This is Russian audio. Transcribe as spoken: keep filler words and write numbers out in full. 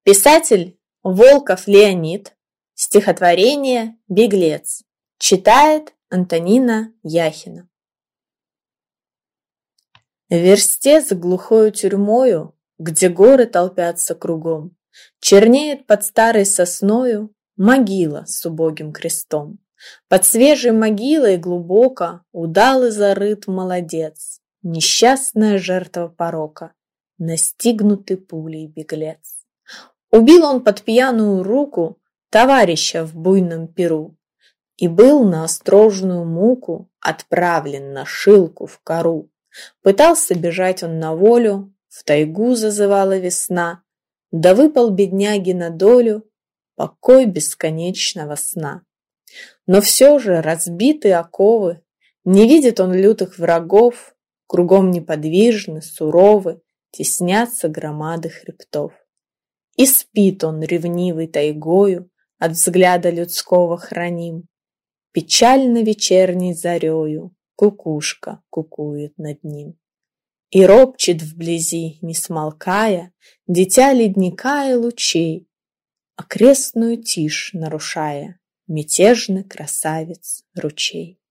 Писатель Волков Леонид. Стихотворение «Беглец». Читает Антонина Яхина. В версте за глухою тюрьмою, где горы толпятся кругом, чернеет под старой сосною могила с убогим крестом. Под свежей могилой глубоко удалый зарыт молодец, несчастная жертва порока, настигнутый пулей беглец. Убил он под пьяную руку товарища в буйном пиру и был на острожную муку отправлен на шилку в кору. Пытался бежать он на волю, в тайгу зазывала весна, да выпал бедняге на долю покой бесконечного сна. Но все же разбитые оковы, не видит он лютых врагов, кругом неподвижны, суровы, теснятся громады хребтов. И спит он ревнивой тайгою, от взгляда людского храним. Печально вечерней зарею кукушка кукует над ним. И ропчет вблизи, не смолкая, дитя ледника и лучей, окрестную тишь нарушая, мятежный красавец ручей.